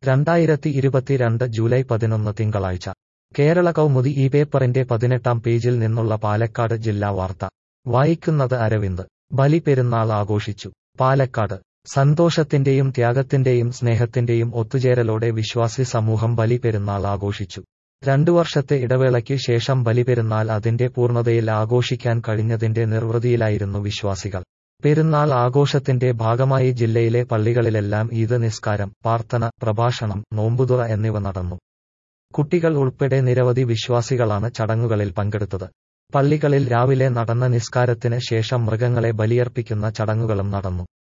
2022 July 11 തിങ്കളാഴ്ച കേരള കൗമുദി ഈ പേപ്പറിന്റെ 18-ാം പേജിൽ നിന്നുള്ള പാലക്കാട് ജില്ലാ വാർത്ത വായിക്കുന്നത് അരവിന്ദ്. ബലിപെരുന്നാൾ ആഘോഷിച്ചു. പാലക്കാട് സന്തോഷത്തിന്റെയും ത്യാഗത്തിന്റെയും സ്നേഹത്തിന്റെയും ഒത്തുചേരലോടെ വിശ്വാസി സമൂഹം ബലിപെരുന്നാൾ ആഘോഷിച്ചു. 2 വർഷത്തെ ഇടവേളയ്ക്ക് ശേഷം ബലിപെരുന്നാൾ അതിന്റെ പൂർണ്ണതയിൽ ആഘോഷിക്കാൻ കഴിഞ്ഞതിന്റെ നിർവൃതിയിലായിരുന്നു വിശ്വാസികൾ. പെരുന്നാൾ ആഘോഷത്തിന്റെ ഭാഗമായി ജില്ലയിലെ പള്ളികളിലെല്ലാം ഈദ് നിസ്കാരം, പ്രാർത്ഥന, പ്രഭാഷണം, നോമ്പുതുറ എന്നിവ നടന്നു. കുട്ടികൾ ഉൾപ്പെടെ നിരവധി വിശ്വാസികളാണ് ചടങ്ങുകളിൽ പങ്കെടുത്തത്. പള്ളികളിൽ രാവിലെ നടന്ന നിസ്കാരത്തിന് ശേഷം മൃഗങ്ങളെ ബലിയർപ്പിക്കുന്ന ചടങ്ങുകളും നടന്നു.